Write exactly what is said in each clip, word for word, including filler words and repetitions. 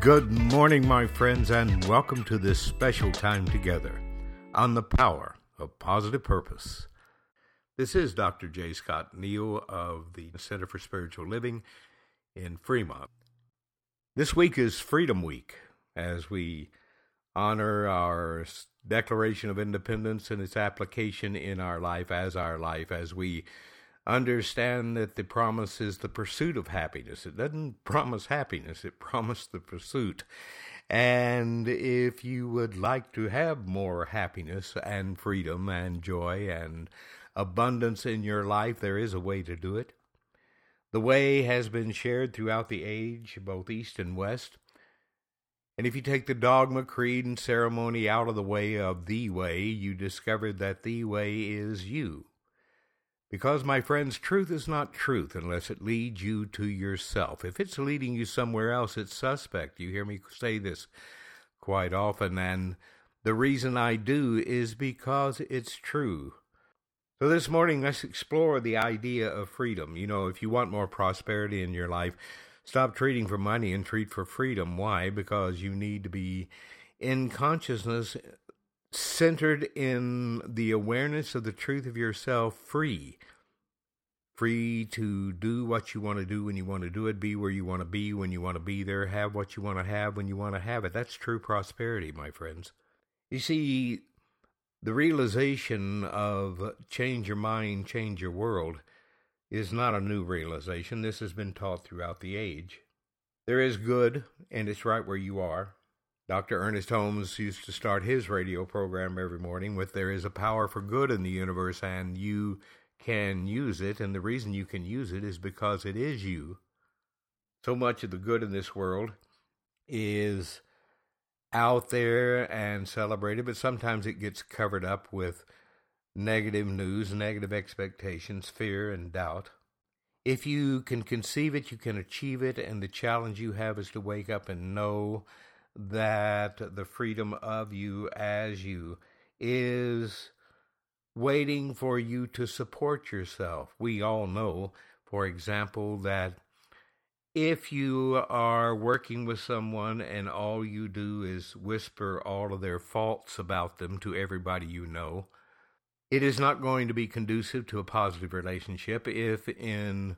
Good morning, my friends, and welcome to this special time together on the power of positive purpose. This is Doctor J. Scott Neal of the Center for Spiritual Living in Fremont. This week is Freedom Week, as we honor our Declaration of Independence and its application in our life as our life, as we understand that the promise is the pursuit of happiness. It doesn't promise happiness, it promises the pursuit. And if you would like to have more happiness and freedom and joy and abundance in your life, there is a way to do it. The way has been shared throughout the age, both East and West. And if you take the dogma, creed, and ceremony out of the way of the way, you discover that the way is you. Because, my friends, truth is not truth unless it leads you to yourself. If it's leading you somewhere else, it's suspect. You hear me say this quite often, and the reason I do is because it's true. So this morning, let's explore the idea of freedom. You know, if you want more prosperity in your life, stop treating for money and treat for freedom. Why? Because you need to be in consciousness, centered in the awareness of the truth of yourself, free. Free to do what you want to do when you want to do it, be where you want to be when you want to be there, have what you want to have when you want to have it. That's true prosperity, my friends. You see, the realization of change your mind, change your world is not a new realization. This has been taught throughout the age. There is good, and it's right where you are. Doctor Ernest Holmes used to start his radio program every morning with, there is a power for good in the universe, and you can use it, and the reason you can use it is because it is you. So much of the good in this world is out there and celebrated, but sometimes it gets covered up with negative news, negative expectations, fear, and doubt. If you can conceive it, you can achieve it, and the challenge you have is to wake up and know that the freedom of you as you is waiting for you to support yourself. We all know, for example, that if you are working with someone and all you do is whisper all of their faults about them to everybody you know, it is not going to be conducive to a positive relationship. If in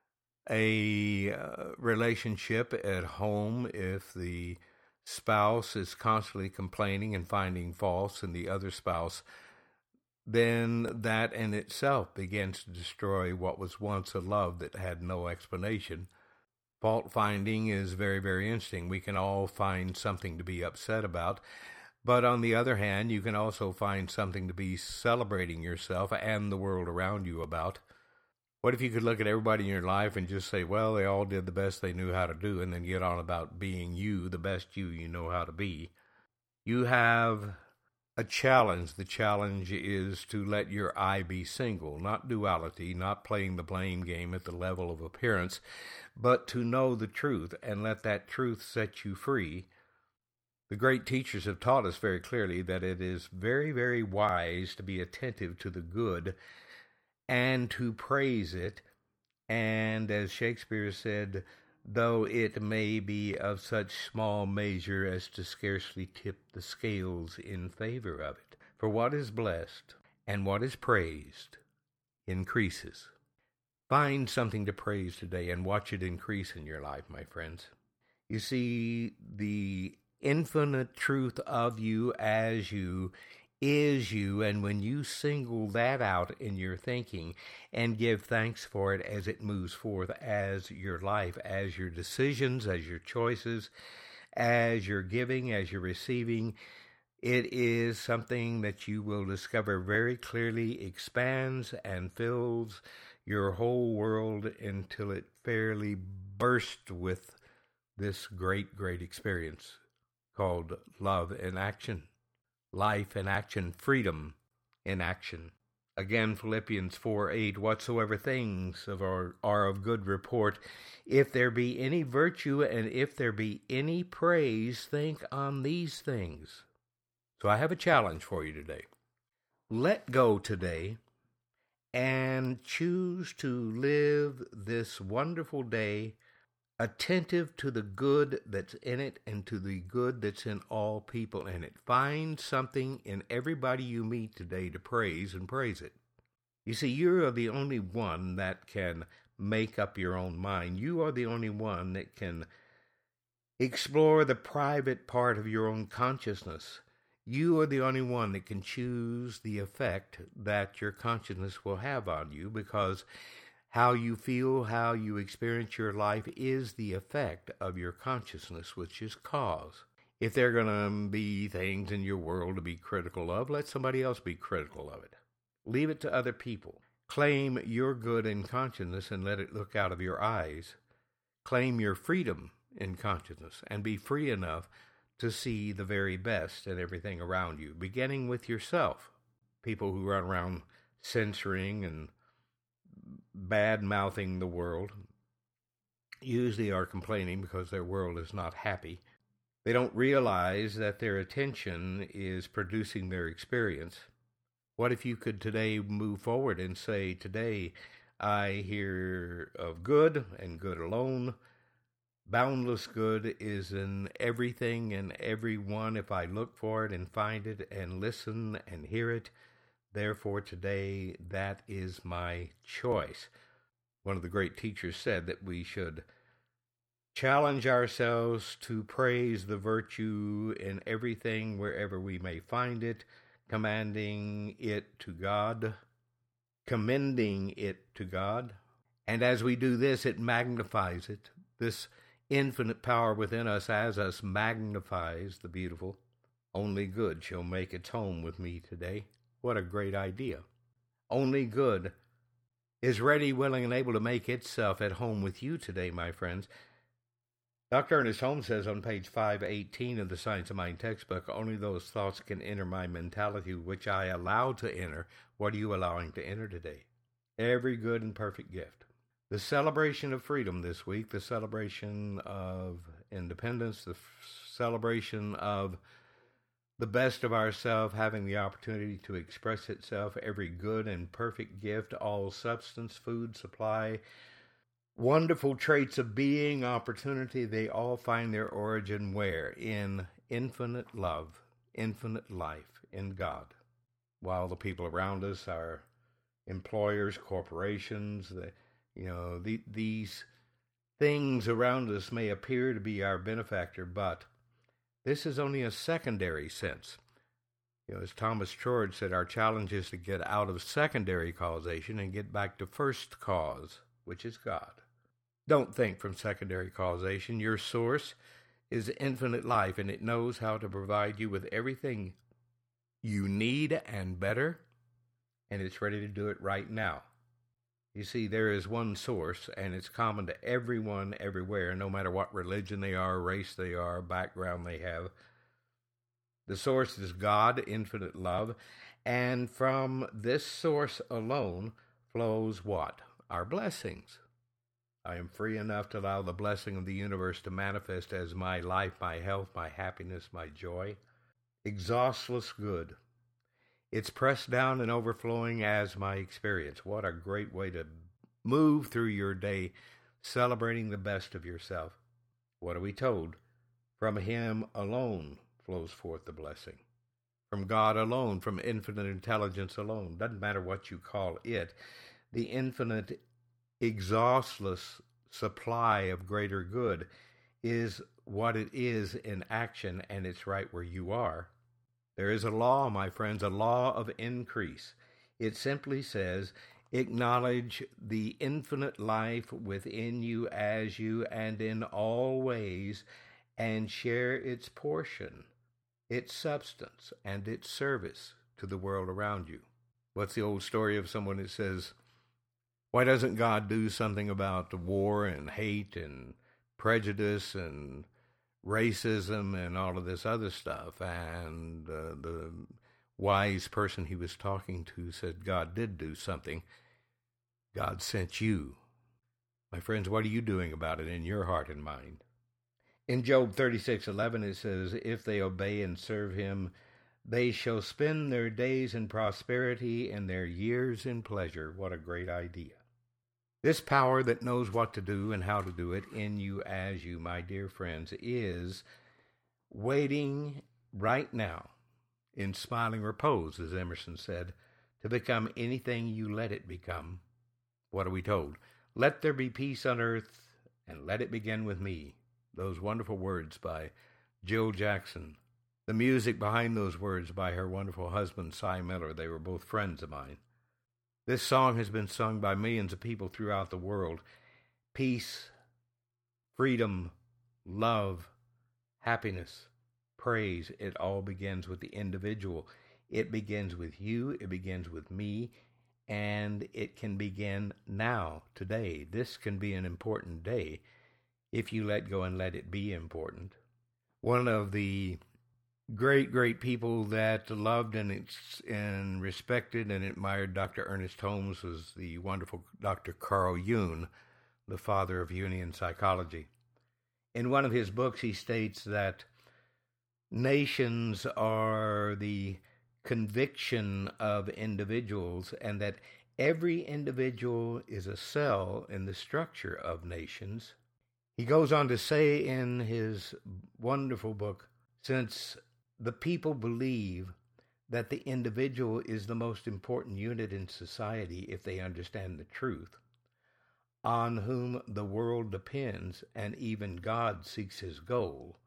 a uh, relationship at home, if the spouse is constantly complaining and finding faults in the other spouse, then that in itself begins to destroy what was once a love that had no explanation. Fault finding is very, very interesting. We can all find something to be upset about. But on the other hand, you can also find something to be celebrating yourself and the world around you about. What if you could look at everybody in your life and just say, well, they all did the best they knew how to do, and then get on about being you, the best you you know how to be? You have a challenge. The challenge is to let your eye be single, not duality, not playing the blame game at the level of appearance, but to know the truth and let that truth set you free. The great teachers have taught us very clearly that it is very, very wise to be attentive to the good and to praise it. And as Shakespeare said, though it may be of such small measure as to scarcely tip the scales in favor of it. For what is blessed and what is praised increases. Find something to praise today and watch it increase in your life, my friends. You see, the infinite truth of you as you is you, and when you single that out in your thinking and give thanks for it as it moves forth as your life, as your decisions, as your choices, as you're giving, as you're receiving, it is something that you will discover very clearly expands and fills your whole world until it fairly bursts with this great, great experience called love in action. Life in action, freedom in action. Again, Philippians four eight, whatsoever things of our, are of good report, if there be any virtue and if there be any praise, think on these things. So I have a challenge for you today. Let go today and choose to live this wonderful day attentive to the good that's in it and to the good that's in all people in it. Find something in everybody you meet today to praise and praise it. You see, you are the only one that can make up your own mind. You are the only one that can explore the private part of your own consciousness. You are the only one that can choose the effect that your consciousness will have on you, because how you feel, how you experience your life is the effect of your consciousness, which is cause. If there are going to be things in your world to be critical of, let somebody else be critical of it. Leave it to other people. Claim your good in consciousness and let it look out of your eyes. Claim your freedom in consciousness and be free enough to see the very best in everything around you, beginning with yourself. People who run around censoring and bad-mouthing the world usually are complaining because their world is not happy. They don't realize that their attention is producing their experience. What if you could today move forward and say, today I hear of good and good alone. Boundless good is in everything and everyone if I look for it and find it and listen and hear it. Therefore, today, that is my choice. One of the great teachers said that we should challenge ourselves to praise the virtue in everything wherever we may find it, commanding it to God, commending it to God. And as we do this, it magnifies it. This infinite power within us as us magnifies the beautiful. Only good shall make its home with me today. What a great idea. Only good is ready, willing, and able to make itself at home with you today, my friends. Doctor Ernest Holmes says on page five eighteen of the Science of Mind textbook, only those thoughts can enter my mentality which I allow to enter. What are you allowing to enter today? Every good and perfect gift. The celebration of freedom this week, the celebration of independence, the f- celebration of the best of ourselves having the opportunity to express itself, every good and perfect gift, all substance, food, supply, wonderful traits of being, opportunity, they all find their origin where? In infinite love, infinite life in God. While the people around us, our employers, corporations, the, you know, the, these things around us may appear to be our benefactor, but this is only a secondary sense. You know, as Thomas George said, our challenge is to get out of secondary causation and get back to first cause, which is God. Don't think from secondary causation. Your source is infinite life, and it knows how to provide you with everything you need and better, and it's ready to do it right now. You see, there is one source, and it's common to everyone, everywhere, no matter what religion they are, race they are, background they have. The source is God, infinite love, and from this source alone flows what? Our blessings. I am free enough to allow the blessing of the universe to manifest as my life, my health, my happiness, my joy. Exhaustless good. It's pressed down and overflowing as my experience. What a great way to move through your day, celebrating the best of yourself. What are we told? From Him alone flows forth the blessing. From God alone, from infinite intelligence alone. Doesn't matter what you call it. The infinite, exhaustless supply of greater good is what it is in action, and it's right where you are. There is a law, my friends, a law of increase. It simply says, acknowledge the infinite life within you, as you, and in all ways, and share its portion, its substance, and its service to the world around you. What's the old story of someone that says, why doesn't God do something about the war and hate and prejudice and racism and all of this other stuff? And uh, the wise person he was talking to said, God did do something. God sent you. My friends, what are you doing about it in your heart and mind? In Job thirty-six eleven, it says, if they obey and serve him, they shall spend their days in prosperity and their years in pleasure. What a great idea. This power that knows what to do and how to do it in you as you, my dear friends, is waiting right now in smiling repose, as Emerson said, to become anything you let it become. What are we told? Let there be peace on earth, and let it begin with me. Those wonderful words by Jill Jackson. The music behind those words by her wonderful husband, Cy Miller. They were both friends of mine. This song has been sung by millions of people throughout the world. Peace, freedom, love, happiness, praise, it all begins with the individual. It begins with you, it begins with me, and it can begin now, today. This can be an important day if you let go and let it be important. One of the great, great people that loved and and respected and admired Doctor Ernest Holmes was the wonderful Doctor Carl Jung, the father of Jungian psychology. In one of his books, he states that nations are the conviction of individuals and that every individual is a cell in the structure of nations. He goes on to say in his wonderful book, since the people believe that the individual is the most important unit in society if they understand the truth, on whom the world depends and even God seeks his goal.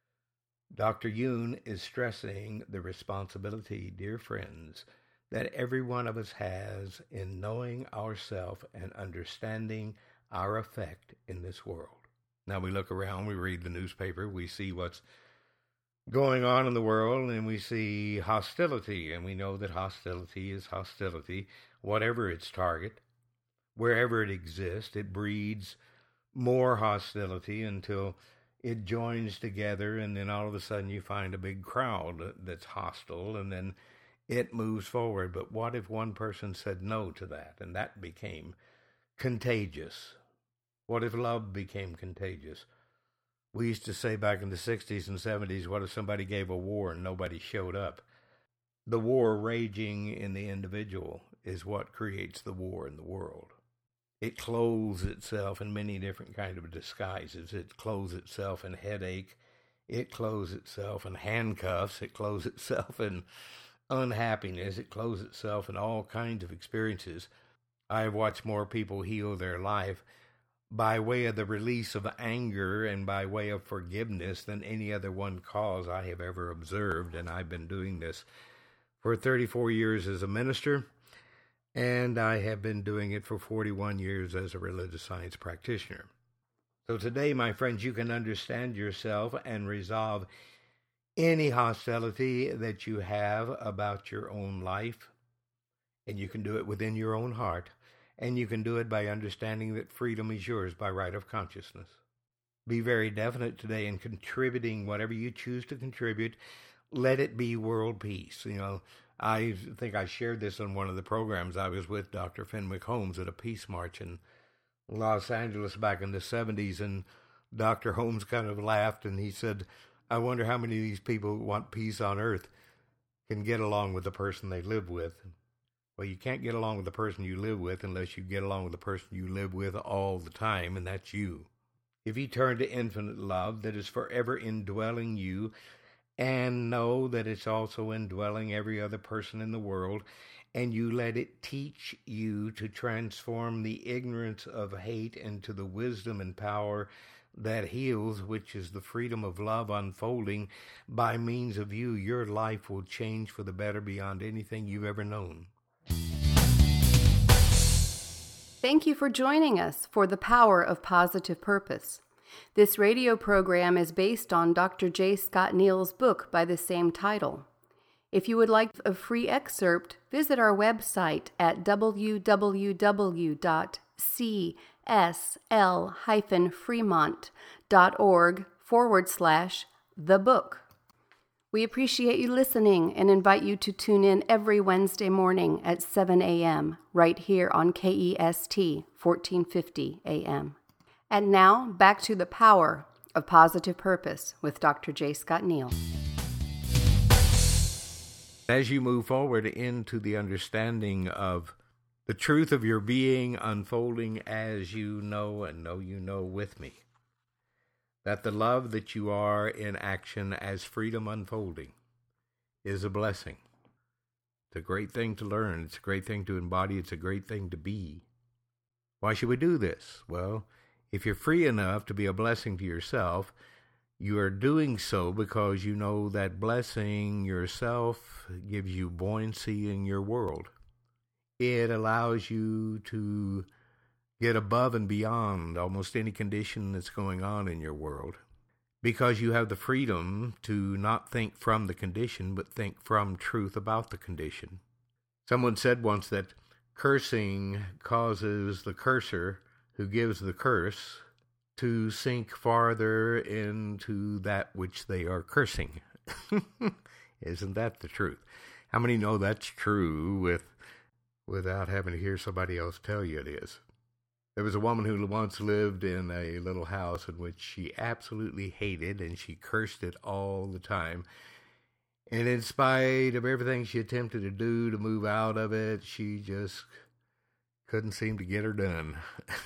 Doctor Jung is stressing the responsibility, dear friends, that every one of us has in knowing ourselves and understanding our effect in this world. Now we look around, we read the newspaper, we see what's going on in the world, and we see hostility, and we know that hostility is hostility, whatever its target, wherever it exists. It breeds more hostility until it joins together, and then all of a sudden you find a big crowd that's hostile, and then it moves forward. But what if one person said no to that, and that became contagious? What if love became contagious? We used to say back in the sixties and seventies, what if somebody gave a war and nobody showed up? The war raging in the individual is what creates the war in the world. It clothes itself in many different kinds of disguises. It clothes itself in headache. It clothes itself in handcuffs. It clothes itself in unhappiness. It clothes itself in all kinds of experiences. I've watched more people heal their life by way of the release of anger and by way of forgiveness than any other one cause I have ever observed. And I've been doing this for thirty-four years as a minister, and I have been doing it for forty-one years as a religious science practitioner. So today, my friends, you can understand yourself and resolve any hostility that you have about your own life, and you can do it within your own heart. And you can do it by understanding that freedom is yours by right of consciousness. Be very definite today in contributing whatever you choose to contribute. Let it be world peace. You know, I think I shared this on one of the programs. I was with Doctor Fenwick Holmes at a peace march in Los Angeles back in the seventies, and Doctor Holmes kind of laughed, and he said, I wonder how many of these people who want peace on earth can get along with the person they live with. Well, you can't get along with the person you live with unless you get along with the person you live with all the time, and that's you. If you turn to infinite love that is forever indwelling you and know that it's also indwelling every other person in the world, and you let it teach you to transform the ignorance of hate into the wisdom and power that heals, which is the freedom of love unfolding by means of you, your life will change for the better beyond anything you've ever known. Thank you for joining us for The Power of Positive Purpose. This radio program is based on Doctor J. Scott Neal's book by the same title. If you would like a free excerpt, visit our website at www.csl-fremont.org forward slash the book. We appreciate you listening and invite you to tune in every Wednesday morning at seven a.m. right here on K E S T fourteen fifty A M. And now, back to The Power of Positive Purpose with Doctor J. Scott Neal. As you move forward into the understanding of the truth of your being unfolding as you know and know you know with me. That the love that you are in action as freedom unfolding is a blessing. It's a great thing to learn. It's a great thing to embody. It's a great thing to be. Why should we do this? Well, if you're free enough to be a blessing to yourself, you are doing so because you know that blessing yourself gives you buoyancy in your world. It allows you to get above and beyond almost any condition that's going on in your world, because you have the freedom to not think from the condition, but think from truth about the condition. Someone said once that cursing causes the cursor who gives the curse to sink farther into that which they are cursing. Isn't that the truth? How many know that's true with without having to hear somebody else tell you it is? There was a woman who once lived in a little house in which she absolutely hated, and she cursed it all the time. And in spite of everything she attempted to do to move out of it, she just couldn't seem to get her done.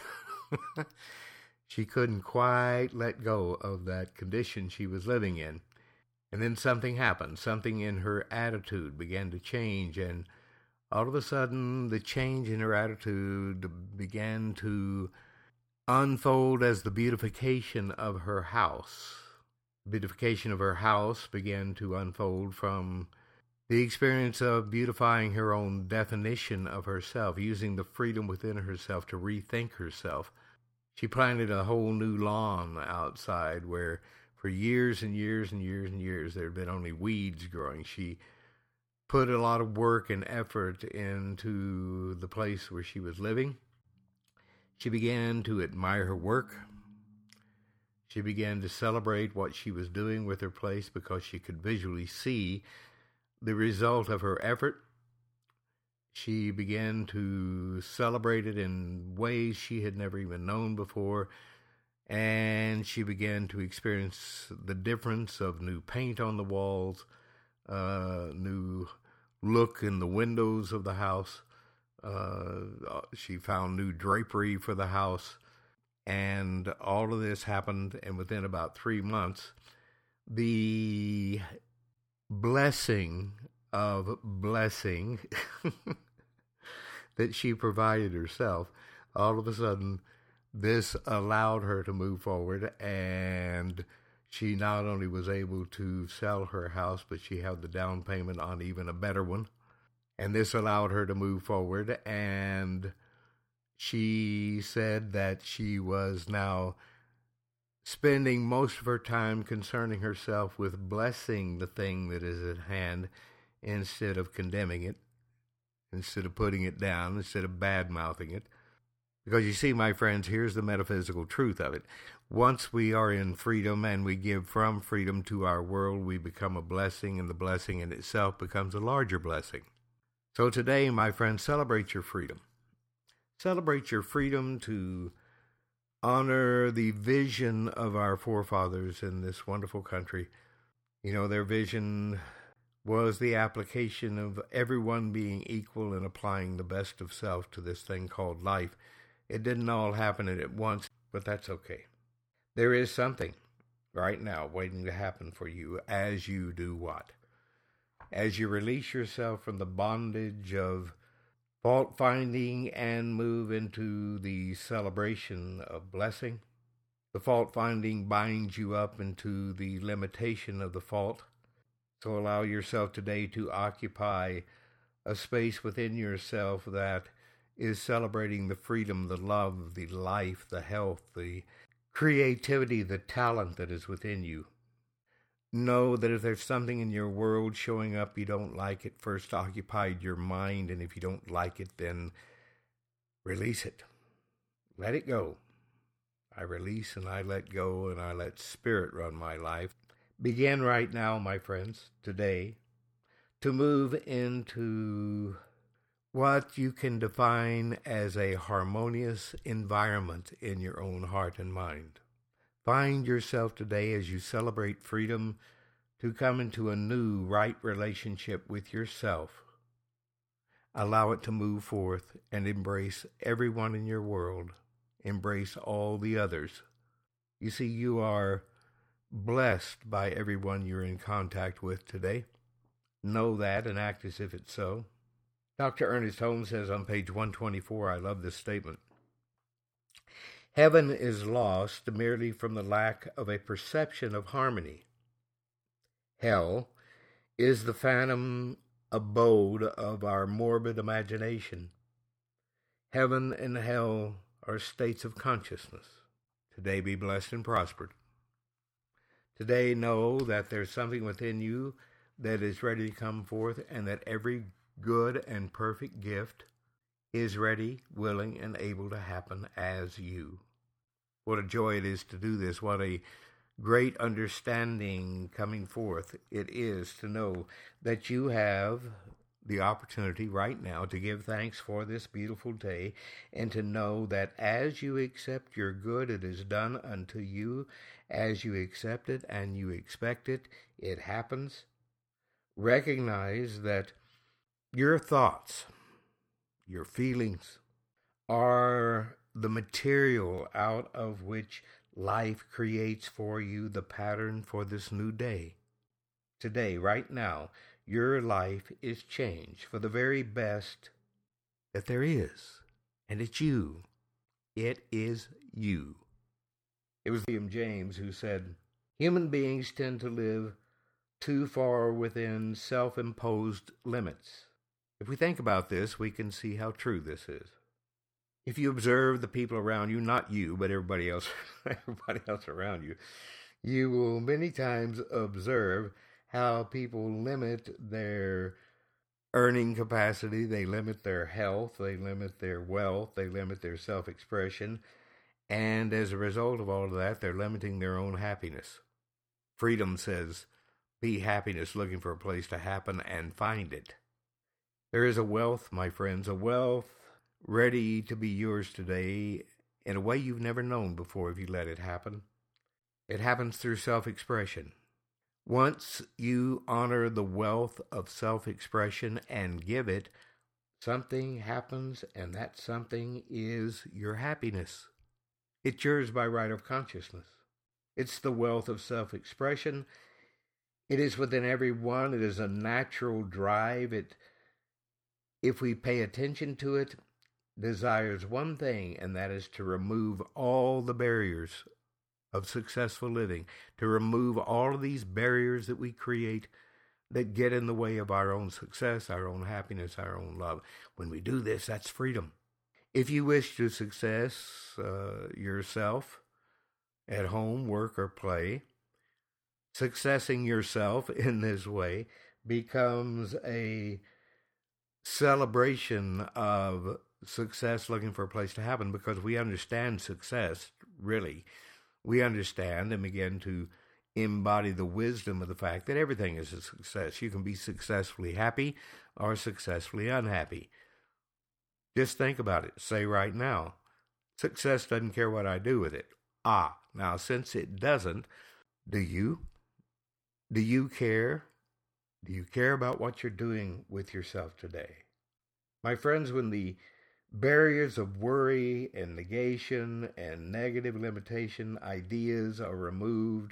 She couldn't quite let go of that condition she was living in. And then something happened. Something in her attitude began to change, and all of a sudden, the change in her attitude began to unfold as the beautification of her house. The beautification of her house began to unfold from the experience of beautifying her own definition of herself, using the freedom within herself to rethink herself. She planted a whole new lawn outside where for years and years and years and years there had been only weeds growing. She put a lot of work and effort into the place where she was living. She began to admire her work. She began to celebrate what she was doing with her place because she could visually see the result of her effort. She began to celebrate it in ways she had never even known before, and she began to experience the difference of new paint on the walls, uh, new look in the windows of the house. Uh, she found new drapery for the house, and all of this happened, and within about three months, the blessing of blessing that she provided herself, all of a sudden, this allowed her to move forward, and she not only was able to sell her house, but she had the down payment on even a better one. And this allowed her to move forward, and she said that she was now spending most of her time concerning herself with blessing the thing that is at hand instead of condemning it, instead of putting it down, instead of bad-mouthing it. Because you see, my friends, here's the metaphysical truth of it. Once we are in freedom and we give from freedom to our world, we become a blessing, and the blessing in itself becomes a larger blessing. So today, my friends, celebrate your freedom. Celebrate your freedom to honor the vision of our forefathers in this wonderful country. You know, their vision was the application of everyone being equal and applying the best of self to this thing called life. It didn't all happen at once, but that's okay. There is something right now waiting to happen for you as you do what? As you release yourself from the bondage of fault-finding and move into the celebration of blessing. The fault-finding binds you up into the limitation of the fault. So allow yourself today to occupy a space within yourself that is celebrating the freedom, the love, the life, the health, the creativity, the talent that is within you. Know that if there's something in your world showing up you don't like, it first occupied your mind, and if you don't like it, then release it. Let it go. I release and I let go, and I let spirit run my life. Begin right now, my friends, today, to move into what you can define as a harmonious environment in your own heart and mind. Find yourself today, as you celebrate freedom, to come into a new right relationship with yourself. Allow it to move forth and embrace everyone in your world. Embrace all the others. You see, you are blessed by everyone you're in contact with today. Know that and act as if it's so. Doctor Ernest Holmes says on page one twenty-four, I love this statement, heaven is lost merely from the lack of a perception of harmony. Hell is the phantom abode of our morbid imagination. Heaven and hell are states of consciousness. Today be blessed and prospered. Today know that there's something within you that is ready to come forth, and that every good and perfect gift is ready, willing, and able to happen as you. What a joy it is to do this. What a great understanding coming forth it is to know that you have the opportunity right now to give thanks for this beautiful day, and to know that as you accept your good, it is done unto you. As you accept it and you expect it, it happens. Recognize that your thoughts, your feelings, are the material out of which life creates for you the pattern for this new day. Today, right now, your life is changed for the very best that there is. And it's you. It is you. It was William James who said, human beings tend to live too far within self-imposed limits. If we think about this, we can see how true this is. If you observe the people around you, not you, but everybody else, everybody else around you, you will many times observe how people limit their earning capacity, they limit their health, they limit their wealth, they limit their self-expression, and as a result of all of that, they're limiting their own happiness. Freedom says, be happiness, looking for a place to happen and find it. There is a wealth, my friends, a wealth ready to be yours today in a way you've never known before if you let it happen. It happens through self-expression. Once you honor the wealth of self-expression and give it, something happens, and that something is your happiness. It's yours by right of consciousness. It's the wealth of self-expression. It is within everyone. It is a natural drive. It, if we pay attention to it, desires one thing, and that is to remove all the barriers of successful living, to remove all of these barriers that we create that get in the way of our own success, our own happiness, our own love. When we do this, that's freedom. If you wish to success uh, yourself at home, work, or play, successing yourself in this way becomes a celebration of success, looking for a place to happen, because we understand success, really. We understand and begin to embody the wisdom of the fact that everything is a success. You can be successfully happy or successfully unhappy. Just think about it. Say right now, success doesn't care what I do with it. Ah, now since it doesn't, do you? Do you care? Do you care about what you're doing with yourself today? My friends, when the barriers of worry and negation and negative limitation ideas are removed,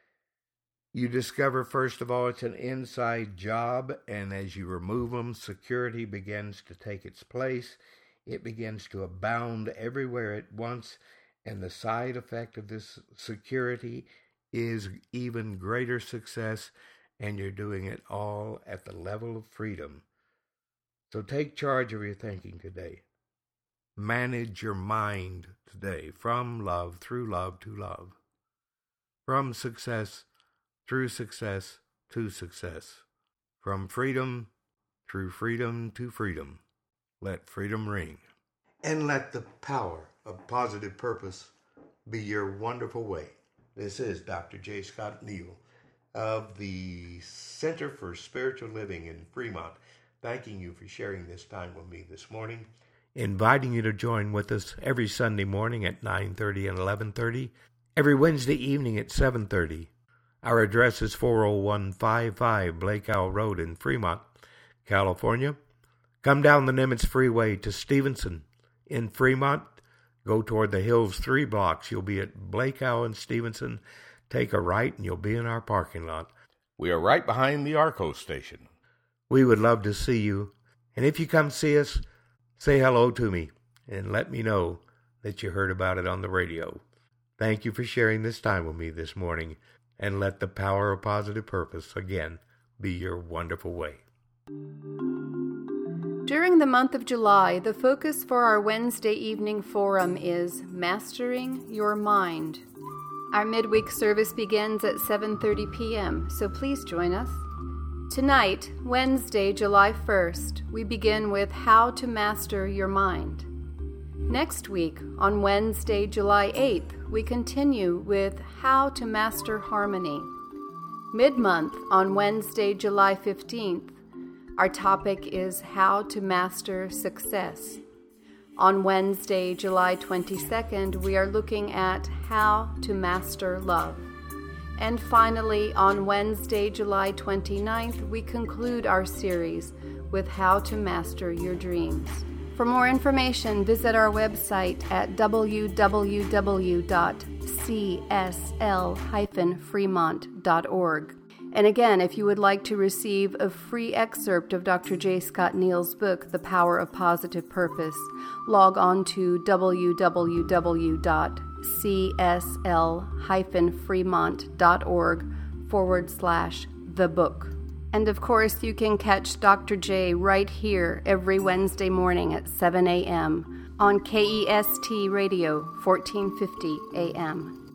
you discover, first of all, it's an inside job, and as you remove them, security begins to take its place. It begins to abound everywhere at once, and the side effect of this security is even greater success, and you're doing it all at the level of freedom. So take charge of your thinking today. Manage your mind today, from love, through love, to love. From success, through success, to success. From freedom, through freedom, to freedom. Let freedom ring. And let the power of positive purpose be your wonderful way. This is Doctor J. Scott Neal of the Center for Spiritual Living in Fremont, thanking you for sharing this time with me this morning, inviting you to join with us every Sunday morning at nine thirty and eleven thirty, every Wednesday evening at seven thirty. Our address is four oh one five five Blake Isle Road in Fremont, California. Come down the Nimitz Freeway to Stevenson. In Fremont, go toward the Hills three blocks. You'll be at Blakeow and Stevenson. Take a right and you'll be in our parking lot. We are right behind the Arco station. We would love to see you. And if you come see us, say hello to me and let me know that you heard about it on the radio. Thank you for sharing this time with me this morning, and let the power of positive purpose again be your wonderful way. During the month of July, the focus for our Wednesday evening forum is Mastering Your Mind. Our midweek service begins at seven thirty p.m., so please join us. Tonight, Wednesday, July first, we begin with How to Master Your Mind. Next week, on Wednesday, July eighth, we continue with How to Master Harmony. Mid-month, on Wednesday, July fifteenth, our topic is How to Master Success. On Wednesday, July twenty-second, we are looking at How to Master Love. And finally, on Wednesday, July twenty-ninth, we conclude our series with How to Master Your Dreams. For more information, visit our website at w w w dot c s l dash fremont dot org. And again, if you would like to receive a free excerpt of Doctor J. Scott Neal's book, The Power of Positive Purpose, log on to w w w dot c s l dash fremont dot org forward slash the book. And of course, you can catch Doctor J right here every Wednesday morning at seven a.m. on K E S T Radio, fourteen fifty A M.